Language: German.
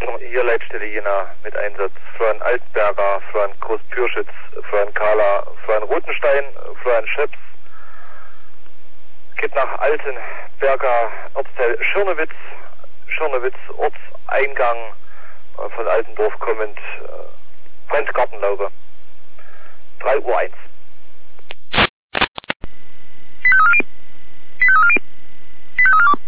Hier Leitstelle Jena mit Einsatz Florian Altenberger, Florian Groß-Pürschitz, Florian Kahler, Florian Rotenstein, Florian Schöps. Geht nach Altenberger, Ortsteil Schirnewitz, Ortseingang, von Altendorf kommend, Brentgartenlaube, 3:01 Uhr.